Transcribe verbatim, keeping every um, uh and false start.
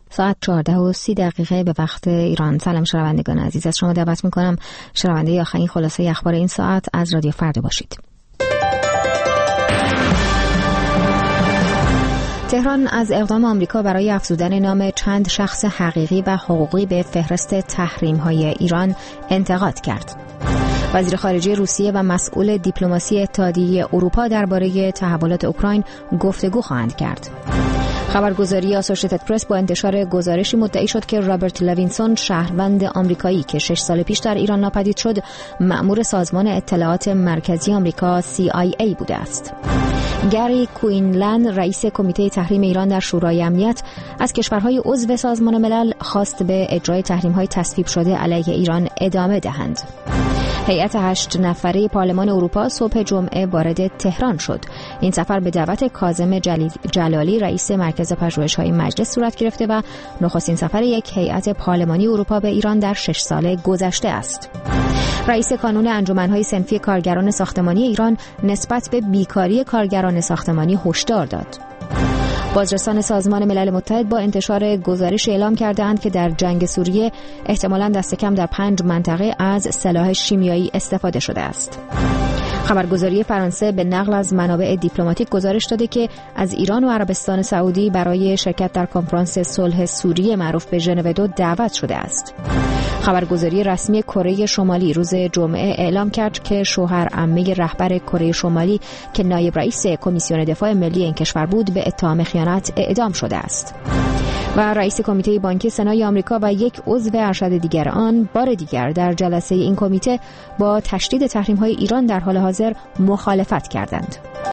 ساعت چهارده و سی دقیقه به وقت ایران. سلام شنوندگان عزیز، از شما دعوت میکنم شنونده آخرین خلاصه اخبار این ساعت از رادیو فردا باشید. تهران از اقدام آمریکا برای افزودن نام چند شخص حقیقی و حقوقی به فهرست تحریم‌های ایران انتقاد کرد. وزیر خارجه روسیه و مسئول دیپلماسی اتحادیه اروپا درباره تحولات اوکراین گفتگو خواهند کرد. خبرگزاری آسوشیتد پرس با انتشار گزارشی مدعی شد که رابرت لوینسون، شهروند آمریکایی که شش سال پیش در ایران ناپدید شد، مأمور سازمان اطلاعات مرکزی آمریکا سی آی ای بوده است. گری کوینلند، رئیس کمیته تحریم ایران در شورای امنیت، از کشورهای عضو سازمان ملل خواست به اجرای تحریم‌های تصویب شده علیه ایران ادامه دهند. هیئت هشت نفره پارلمان اروپا صبح جمعه وارد تهران شد. این سفر به دعوت کاظم جلالی، رئیس مرکز پژوهش‌های مجلس صورت گرفته و نخستین سفر یک هیئت پارلمانی اروپا به ایران در شش سال گذشته است. رئیس کانون انجمن‌های صنفی کارگران ساختمانی ایران نسبت به بیکاری کارگران ساختمانی هشدار داد. بازرسان سازمان ملل متحد با انتشار گزارش اعلام کردند که در جنگ سوریه احتمالاً دست کم در پنج منطقه از سلاح شیمیایی استفاده شده است. خبرگزاری فرانسه به نقل از منابع دیپلماتیک گزارش داده که از ایران و عربستان سعودی برای شرکت در کنفرانس صلح سوریه معروف به ژنو دو دعوت شده است. خبرگزاری رسمی کره شمالی روز جمعه اعلام کرد که شوهر عمه رهبر کره شمالی که نایب رئیس کمیسیون دفاع ملی این کشور بود به اتهام خیانت اعدام شده است. و رئیس کمیته بانکی سنای آمریکا و یک عضو ارشد دیگر آن بار دیگر در جلسه این کمیته با تشدید تحریم‌های ایران در حال حاضر مخالفت کردند.